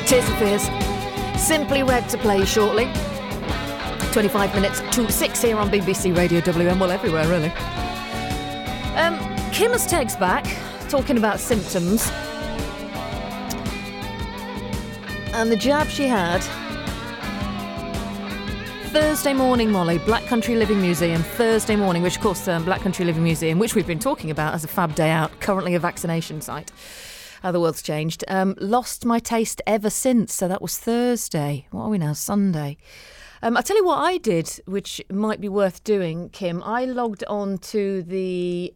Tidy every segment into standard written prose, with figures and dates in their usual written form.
Tears for Fears. Simply Red to play shortly. 25 minutes to 6 here on BBC Radio WM. Well, everywhere, really. Kim has texted back, talking about symptoms. And the jab she had Thursday morning, Molly, Black Country Living Museum, Thursday morning, which of course Black Country Living Museum, which we've been talking about as a fab day out, currently a vaccination site. How the world's changed. Lost my taste ever since, so that was Thursday. What are we now? Sunday. I'll tell you what I did, which might be worth doing, Kim. I logged on to the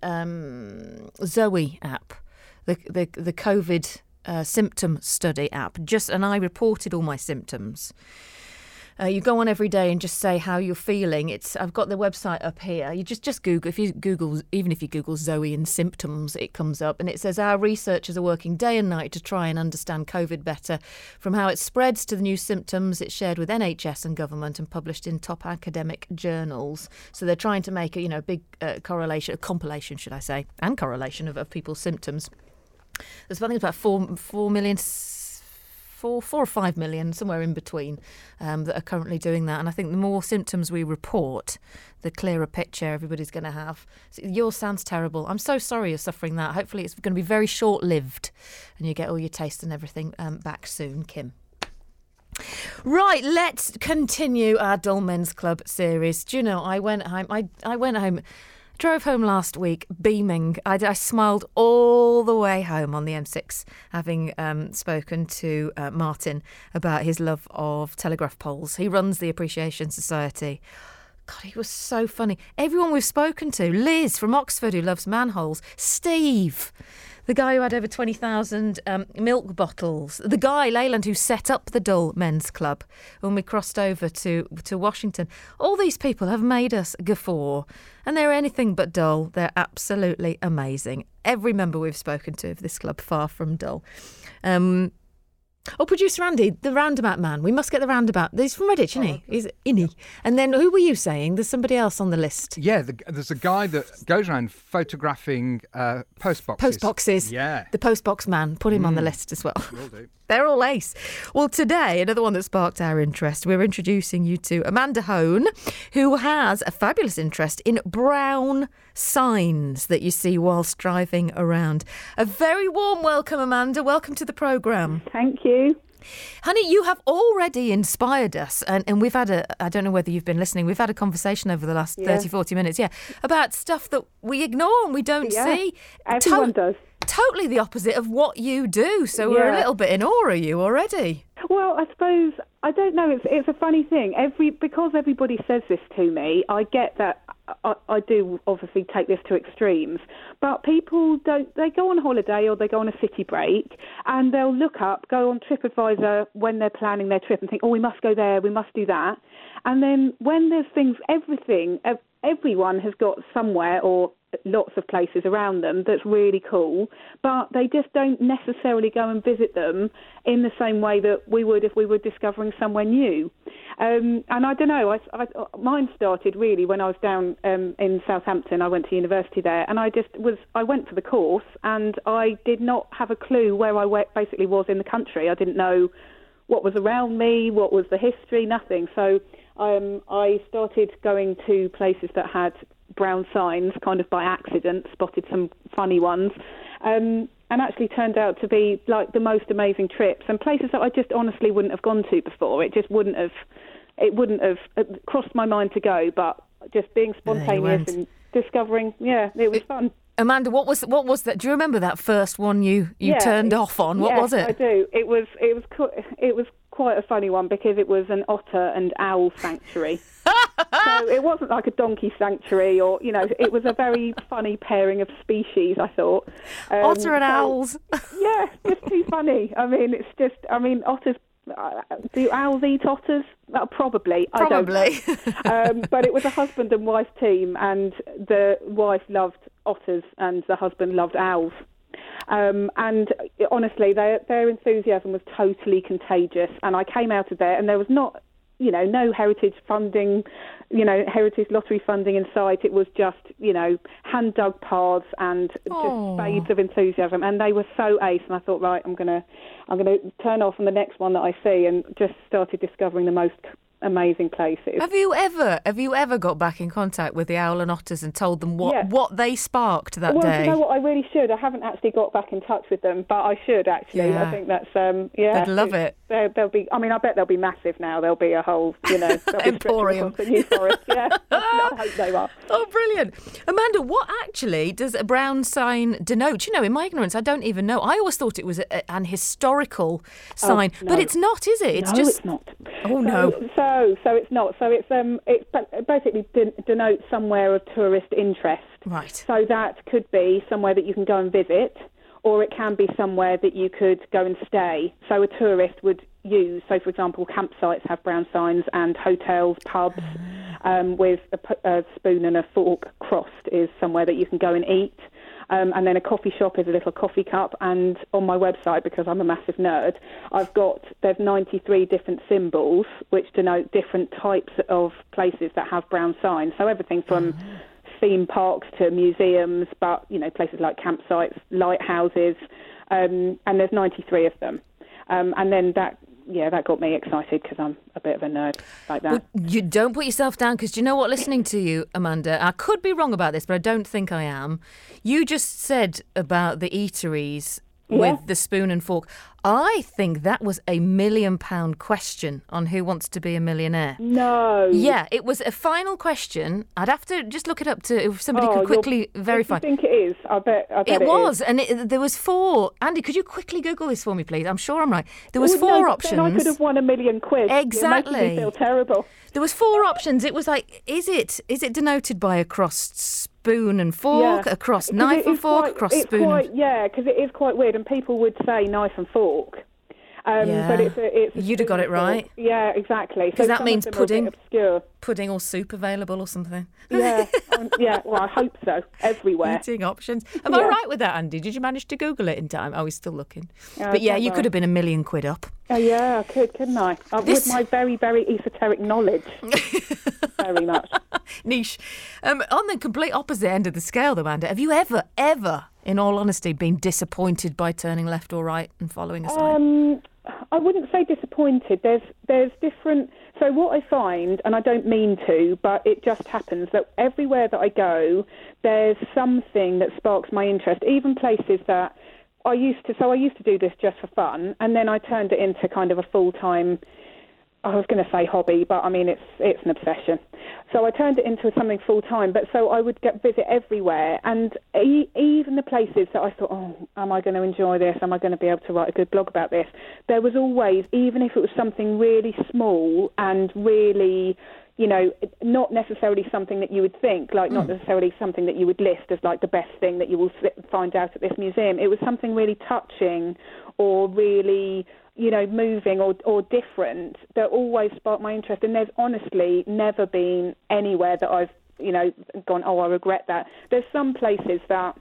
Zoe app, the COVID symptom study app, and I reported all my symptoms. You go on every day and just say how you're feeling. I've got the website up here. You just Google, even if you Google Zoe and symptoms, it comes up and it says our researchers are working day and night to try and understand COVID better, from how it spreads to the new symptoms it's shared with NHS and government and published in top academic journals. So they're trying to make a big compilation, should I say, and correlation of people's symptoms. There's I think about 4 million. 4 or 5 million, somewhere in between, that are currently doing that. And I think the more symptoms we report, the clearer picture everybody's going to have. So yours sounds terrible. I'm so sorry you're suffering that. Hopefully it's going to be very short-lived and you get all your taste and everything back soon, Kim. Right, let's continue our Dull Men's Club series. Do you know, I went home... Drove home last week beaming. I smiled all the way home on the M6, having spoken to Martin about his love of telegraph poles. He runs the Appreciation Society. God, he was so funny. Everyone we've spoken to, Liz from Oxford who loves manholes, Steve, the guy who had over 20,000 milk bottles, the guy, Leyland, who set up the Dull Men's Club when we crossed over to Washington. All these people have made us guffaw, and they're anything but dull. They're absolutely amazing. Every member we've spoken to of this club, far from dull. Producer Andy, the roundabout man. We must get the roundabout. He's from Redditch, isn't he? He's Innie. And then who were you saying? There's somebody else on the list. Yeah, there's a guy that goes around photographing postboxes. Postboxes. Yeah. The postbox man. Put him on the list as well. Will do. They're all ace. Well, today, another one that sparked our interest, we're introducing you to Amanda Hone, who has a fabulous interest in brown signs that you see whilst driving around. A very warm welcome, Amanda. Welcome to the programme. Thank you. Honey, you have already inspired us, and we've had I don't know whether you've been listening, we've had a conversation over the last 30, 40 minutes, about stuff that we ignore and we don't see. Everyone does. Totally the opposite of what you do, so we're a little bit in awe of you already. Well, I suppose, I don't know, it's a funny thing. Because everybody says this to me, I get that I do obviously take this to extremes, but people don't, they go on holiday or they go on a city break and they'll go on TripAdvisor when they're planning their trip and think, we must go there, we must do that. And then when there's things, everyone has got somewhere or lots of places around them that's really cool, but they just don't necessarily go and visit them in the same way that we would if we were discovering somewhere new. And I don't know, mine started really when I was down in Southampton. I went to university there, and I went for the course, and I did not have a clue where I basically was in the country. I didn't know what was around me, what was the history, nothing. So I started going to places that had brown signs, kind of by accident, spotted some funny ones, and actually turned out to be like the most amazing trips and places that I just honestly wouldn't have gone to before. It wouldn't have crossed my mind to go, but just being spontaneous and discovering, it was fun. Amanda, what was that? Do you remember that first one you turned off on? What was it? I do. It was quite a funny one because it was an otter and owl sanctuary. So it wasn't like a donkey sanctuary, or it was a very funny pairing of species, I thought. Otter and owls. Yeah, just too funny. Otters. Do owls eat otters? Probably. I don't know. But it was a husband and wife team, and the wife loved otters and the husband loved owls. And honestly, their enthusiasm was totally contagious. And I came out of there, and there was not no heritage funding, heritage lottery funding in sight. It was just, hand dug paths and just spades of enthusiasm. And they were so ace. And I thought, right, I'm gonna turn off on the next one that I see, and just started discovering the most amazing places. Have you ever got back in contact with the Owl and Otters and told them what they sparked that day? Well, you know what, I really should. I haven't actually got back in touch with them, but I should actually. Yeah. I think that's They'd love it. They'll be. I mean, I bet they'll be massive now. There'll be a whole, emporium. The New Forest. Yeah, I hope they are. Oh, brilliant, Amanda! What actually does a brown sign denote? In my ignorance, I don't even know. I always thought it was an historical sign, but it's not, is it? It's not. Oh no. So it's not. So it basically denotes somewhere of tourist interest. Right. So that could be somewhere that you can go and visit, or it can be somewhere that you could go and stay. So a tourist would use. So, for example, campsites have brown signs, and hotels, pubs, with a spoon and a fork crossed is somewhere that you can go and eat. And then a coffee shop is a little coffee cup. And on my website, because I'm a massive nerd, there's 93 different symbols which denote different types of places that have brown signs. So everything from theme parks to museums, but, places like campsites, lighthouses, and there's 93 of them. And then that got me excited because I'm a bit of a nerd like that. Well, you don't put yourself down, because do you know what, listening to you, Amanda, I could be wrong about this, but I don't think I am. You just said about the eateries with the spoon and fork. I think that was a £1 million question on Who Wants to Be a Millionaire. No. Yeah, it was a final question. I'd have to just look it up if somebody could quickly verify. I think it is. I bet it was, is. And there was 4. Andy, could you quickly Google this for me, please? I'm sure I'm right. There was 4 options. Then I could have won £1 million. Exactly. You're making me feel terrible. There was 4 options. It was like, is it denoted by a crossed spoon and fork, a crossed knife and fork, a crossed spoon? Because it is quite weird, and people would say knife and fork. But it's you'd have got it right. Yeah, exactly. Because that means pudding, pudding or soup available or something. Yeah, Well, I hope so. Everywhere. Eating options. Am I right with that, Andy? Did you manage to Google it in time? Oh, he's still looking. But you could have been £1 million up. Oh yeah, I could, couldn't I? With my very, very esoteric knowledge. Very much. Niche. On the complete opposite end of the scale, though, Amanda, have you ever, in all honesty, been disappointed by turning left or right and following a sign? I wouldn't say disappointed. There's different. So what I find, and I don't mean to, but it just happens that everywhere that I go, there's something that sparks my interest. Even places that I used to do this just for fun, and then I turned it into kind of a full-time. I was going to say hobby, but I mean it's an obsession. So I turned it into something full-time. But so I would visit everywhere, and even the places that I thought, am I going to enjoy this? Am I going to be able to write a good blog about this? There was always, even if it was something really small and really, not necessarily something that you would think, like not necessarily something that you would list as like the best thing that you will find out at this museum. It was something really touching or really, moving or different that always sparked my interest. And there's honestly never been anywhere that I've, gone, I regret that. There's some places that,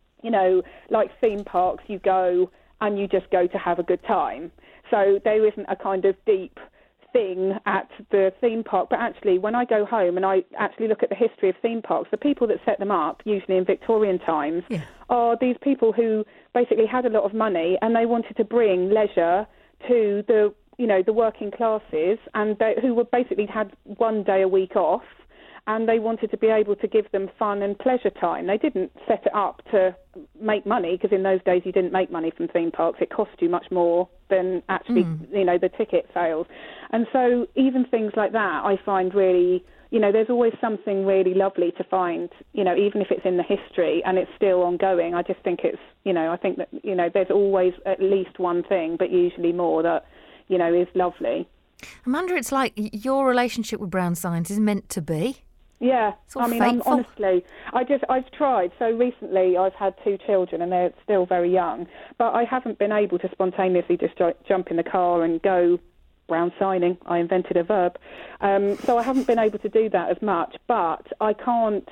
like theme parks, you go and you just go to have a good time. So there isn't a kind of deep thing at the theme park. But actually, when I go home and I actually look at the history of theme parks, the people that set them up, usually in Victorian times, are these people who basically had a lot of money and they wanted to bring leisure to the working classes, and who were basically had one day a week off, and they wanted to be able to give them fun and pleasure time. They didn't set it up to make money, because in those days you didn't make money from theme parks. It cost you much more than actually, the ticket sales. And so even things like that I find really, there's always something really lovely to find, even if it's in the history and it's still ongoing. I just think it's, I think that, there's always at least one thing, but usually more that, is lovely. Amanda, it's like your relationship with brown signs is meant to be. Yeah, honestly, I've tried. So recently I've had 2 children and they're still very young, but I haven't been able to spontaneously just jump in the car and go brown signing. I invented a verb. So I haven't been able to do that as much, but I haven't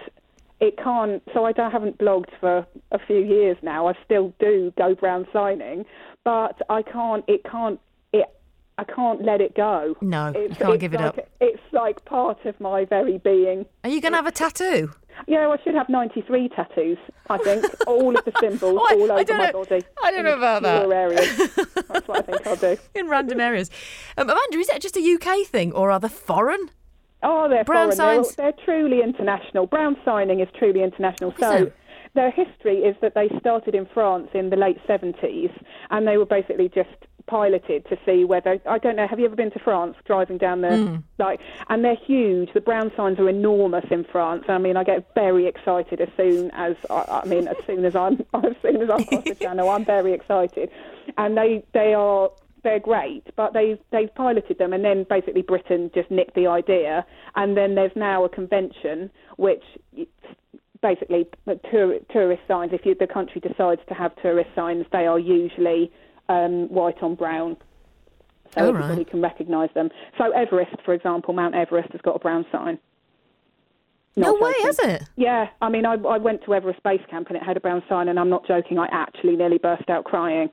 blogged for a few years now. I still do go brown signing, but I can't let it go. No, you can't give it up. It's like part of my very being. Are you going to have a tattoo? Yeah, I should have 93 tattoos, I think. All of the symbols all over my body. I don't know about that. Areas. That's what I think I'll do. In random areas. Amanda, is that just a UK thing or are they foreign? Oh, they're brown foreign. signs? They're truly international. Brown signing is truly international. So their history is that they started in France in the late 70s, and they were basically just piloted to see whether, I don't know, have you ever been to France, driving down the, and they're huge. The brown signs are enormous in France. I mean, I get very excited as soon as I'm across the channel, I'm very excited. And they're great, but they've piloted them, and then basically Britain just nicked the idea, and then there's now a convention which basically tourist signs, if the country decides to have tourist signs, they are usually white on brown, so everybody can recognise them. So Everest, for example, Mount Everest has got a brown sign. No way, has it? Yeah, I mean, I went to Everest Base Camp and it had a brown sign, and I'm not joking, I actually nearly burst out crying.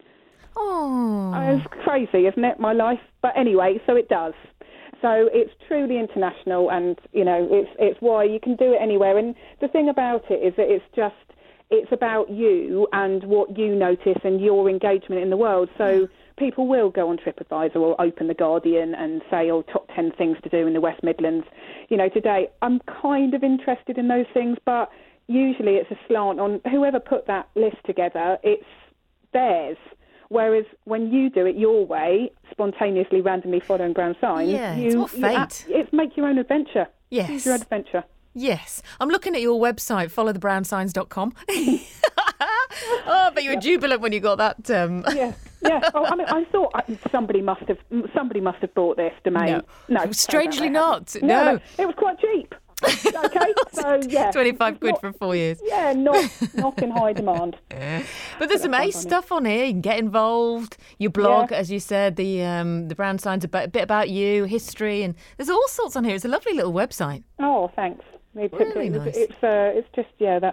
Oh. It's crazy, isn't it, my life? But anyway, so it does. So it's truly international, and, you know, it's why you can do it anywhere. And the thing about it is that it's about you and what you notice and your engagement in the world. So people will go on TripAdvisor or open The Guardian and say, top 10 things to do in the West Midlands. You know, today I'm kind of interested in those things, but usually it's a slant on whoever put that list together, it's theirs. Whereas when you do it your way, spontaneously, randomly following brown signs, it's what fate. It's make your own adventure. Yes. Choose your own adventure. Yes. I'm looking at your website, followthebrownsigns.com. But you were jubilant when you got that. Yeah. Oh, I mean, I thought somebody must have bought this domain. No, strangely not. No, it was quite cheap. Okay, so yeah, 25 quid for 4 years. Yeah, not in high demand. But there's some ace stuff on here. You can get involved. Your blog, as you said, the brown signs, a bit about you, history, and there's all sorts on here. It's a lovely little website. Oh, thanks. Really nice. It's just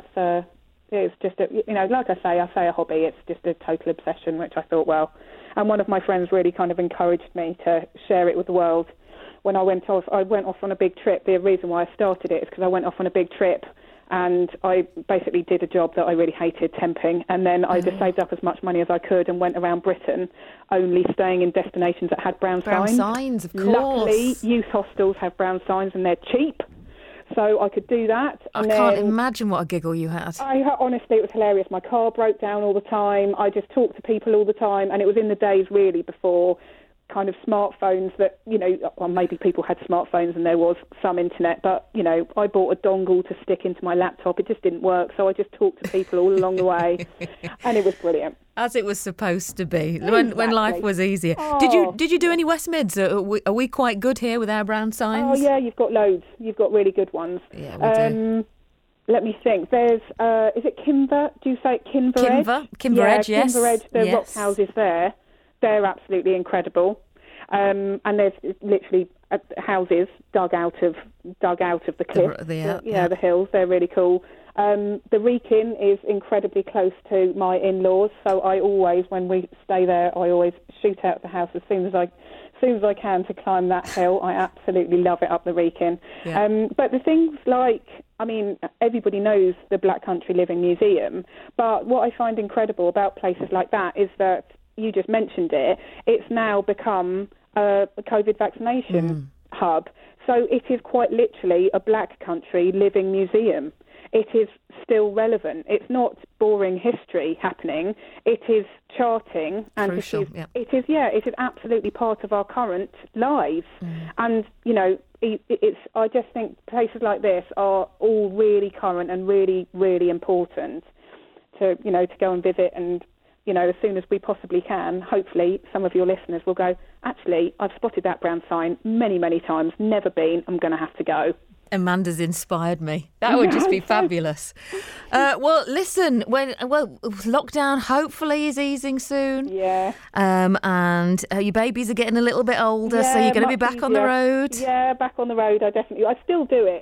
it's just like I say a hobby. It's just a total obsession, which I thought, well, and one of my friends really kind of encouraged me to share it with the world. When I went off on a big trip. The reason why I started it is because I went off on a big trip and I basically did a job that I really hated, temping, and then I just saved up as much money as I could and went around Britain only staying in destinations that had brown signs. Brown signs, of course. Luckily, youth hostels have brown signs and they're cheap, so I could do that. I can't imagine what a giggle you had. Honestly, it was hilarious. My car broke down all the time. I just talked to people all the time, and it was in the days really before kind of smartphones that, well, maybe people had smartphones and there was some internet, but, I bought a dongle to stick into my laptop. It just didn't work, so I just talked to people all along the way, and it was brilliant. As it was supposed to be, exactly. when life was easier. Oh. Did you do any West Mids? Are we quite good here with our brown signs? Oh, yeah, you've got loads. You've got really good ones. Yeah, we do. Let me think. There's, is it Kimber? Do you say it Kimber Edge? Kimber Edge, yes. Kimber Edge, the rock houses there. They're absolutely incredible. And there's literally houses dug out of the cliff. The hills. They're really cool. The Wrekin is incredibly close to my in-laws, so I always, when we stay there, I always shoot out the house as soon as I can to climb that hill. I absolutely love it up the Wrekin. Yeah. But the things like, I mean, everybody knows the Black Country Living Museum, but what I find incredible about places like that is that, you just mentioned it, it's now become a COVID vaccination hub. So it is quite literally a Black Country Living Museum. It is still relevant. It's not boring history happening. It is charting, and crucial, it is absolutely part of our current lives. And I just think places like this are all really current and really, really important to go and visit. And as soon as we possibly can, hopefully some of your listeners will go, actually, I've spotted that brown sign many, many times, never been, I'm going to have to go. Amanda's inspired me. That would just be fabulous. Well, listen, lockdown hopefully is easing soon. Yeah. And your babies are getting a little bit older, so you're going to be back on the road. Yeah, back on the road. I still do it.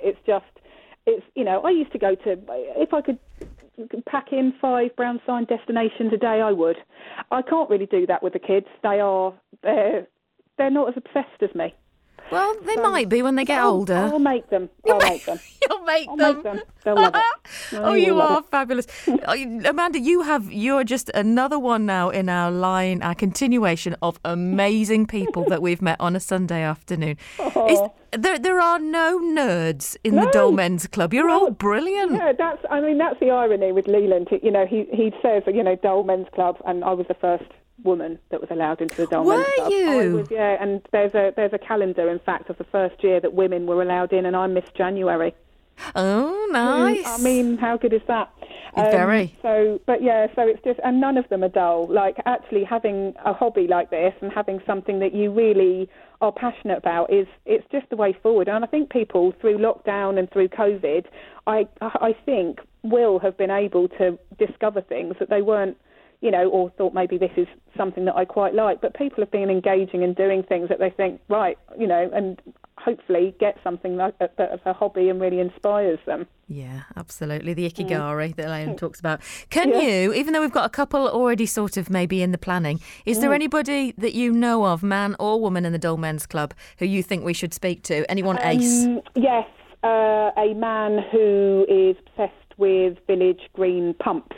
I used to go to, if I could pack in 5 brown sign destinations a day, I would. I can't really do that with the kids. They're they're not as obsessed as me. Well, they might be when they get older. I'll make them. I'll make them. You'll make I'll them. make them. They'll love it. Oh, you are fabulous. Amanda, you're just another one now in our continuation of amazing people that we've met on a Sunday afternoon. There are no nerds in the Dole Men's Club. You're all brilliant. Yeah, that's the irony with Leland. He says, Dole Men's Club, and I was the first woman that was allowed into the Dole Men's Club. Were you? Yeah, and there's a calendar, in fact, of the first year that women were allowed in, and I missed January. Oh, nice. I mean, how good is that? Very. So it's just, and none of them are dull. Like, actually having a hobby like this and having something that you really are passionate about it's just the way forward. And I think people, through lockdown and through COVID, I think will have been able to discover things that they weren't, or thought maybe this is something that I quite like. But people have been engaging and doing things that they think, right, and hopefully get something like that as a hobby and really inspires them. Yeah, absolutely. The Ikigari that Elaine talks about. Can you, even though we've got a couple already sort of maybe in the planning, is there anybody that you know of, man or woman, in the Dole Men's Club who you think we should speak to? Anyone ace? Yes, a man who is obsessed with Village Green pumps.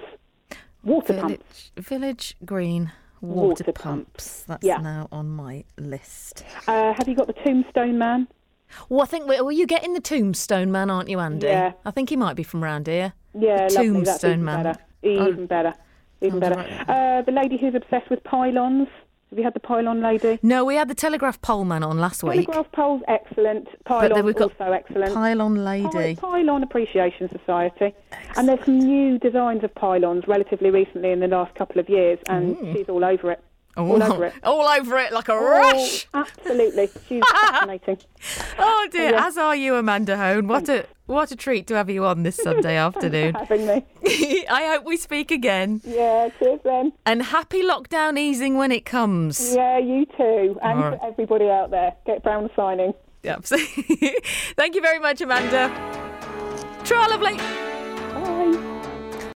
Village Green water pumps. That's now on my list. Have you got the Tombstone Man? Well, I think you're getting the Tombstone Man, aren't you, Andy? Yeah. I think he might be from round here. Yeah, the lovely. Tombstone Man. Even better. The lady who's obsessed with pylons. Have you had the pylon lady? No, we had the Telegraph Pole Man on last week. Telegraph Pole's excellent. Pylon also excellent. Pylon lady. Pylon Appreciation Society. Excellent. And there's some new designs of pylons relatively recently in the last couple of years, and she's all over it. All over it. All over it like a rush. Absolutely. She's fascinating. Oh dear, as are you, Amanda Hone. What a treat to have you on this Sunday afternoon. Thanks for having me. I hope we speak again. Yeah, cheers then. And happy lockdown easing when it comes. Yeah, you too. And for everybody out there, get Brown signing. Absolutely. Thank you very much, Amanda. Try lovely.